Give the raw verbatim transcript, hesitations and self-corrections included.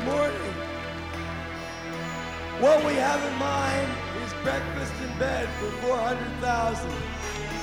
Good morning. What we have in mind is breakfast in bed for four hundred thousand.